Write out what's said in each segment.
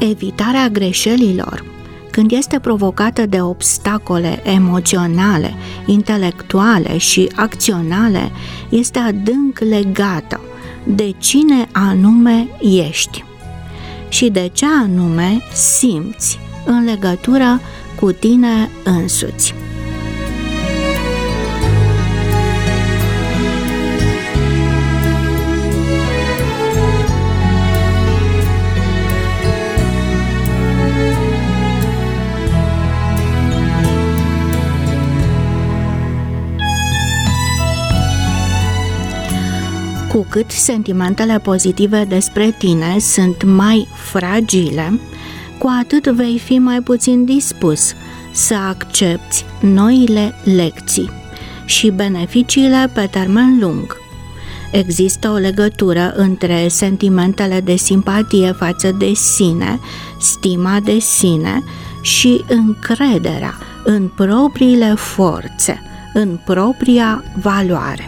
Evitarea greșelilor, când este provocată de obstacole emoționale, intelectuale și acționale, este adânc legată de cine anume ești și de ce anume simți în legătură cu tine însuți. Cu cât sentimentele pozitive despre tine sunt mai fragile, cu atât vei fi mai puțin dispus să accepti noile lecții și beneficiile pe termen lung. Există o legătură între sentimentele de simpatie față de sine, stima de sine și încrederea în propriile forțe, în propria valoare.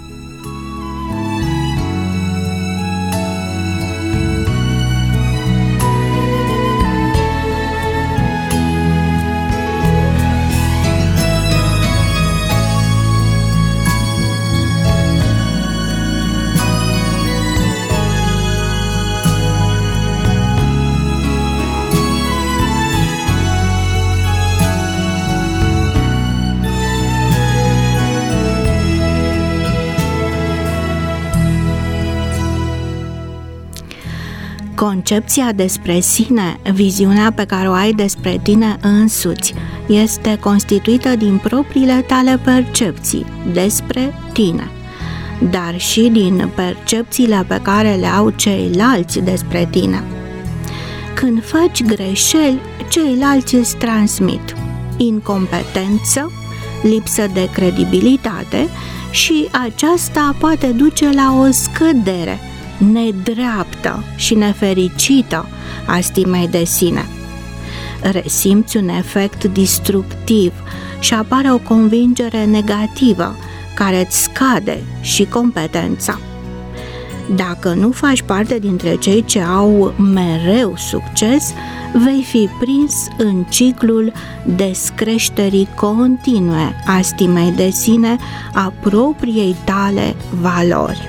Concepția despre sine, viziunea pe care o ai despre tine însuți, este constituită din propriile tale percepții despre tine, dar și din percepțiile pe care le au ceilalți despre tine. Când faci greșeli, ceilalți îți transmit incompetență, lipsă de credibilitate și aceasta poate duce la o scădere nedreaptă și nefericită a stimei de sine. Resimți un efect distructiv și apare o convingere negativă care îți scade și competența. Dacă nu faci parte dintre cei ce au mereu succes, vei fi prins în ciclul descreșterii continue a stimei de sine, a propriei tale valori.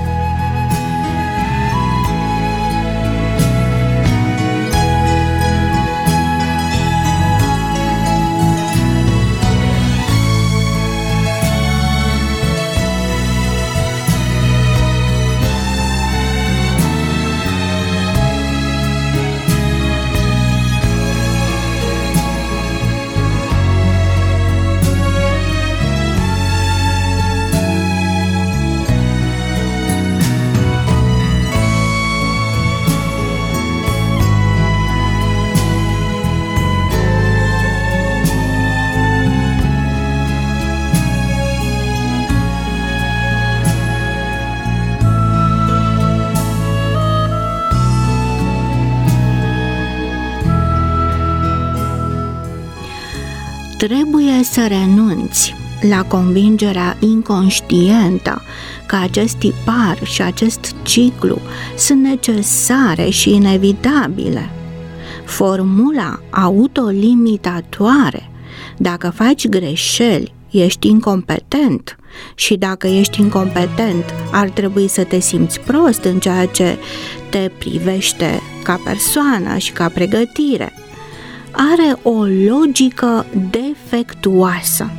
Trebuie să renunți la convingerea inconștientă că acest tipar și acest ciclu sunt necesare și inevitabile. Formula autolimitatoare, dacă faci greșeli, ești incompetent și dacă ești incompetent, ar trebui să te simți prost în ceea ce te privește ca persoană și ca pregătire, are o logică defectuoasă.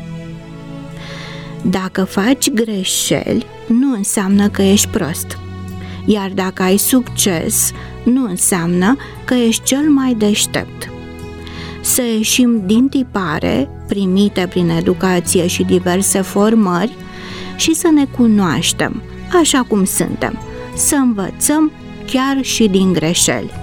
Dacă faci greșeli, nu înseamnă că ești prost, iar dacă ai succes, nu înseamnă că ești cel mai deștept. Să ieșim din tipare primite prin educație și diverse formări și să ne cunoaștem așa cum suntem, să învățăm chiar și din greșeli.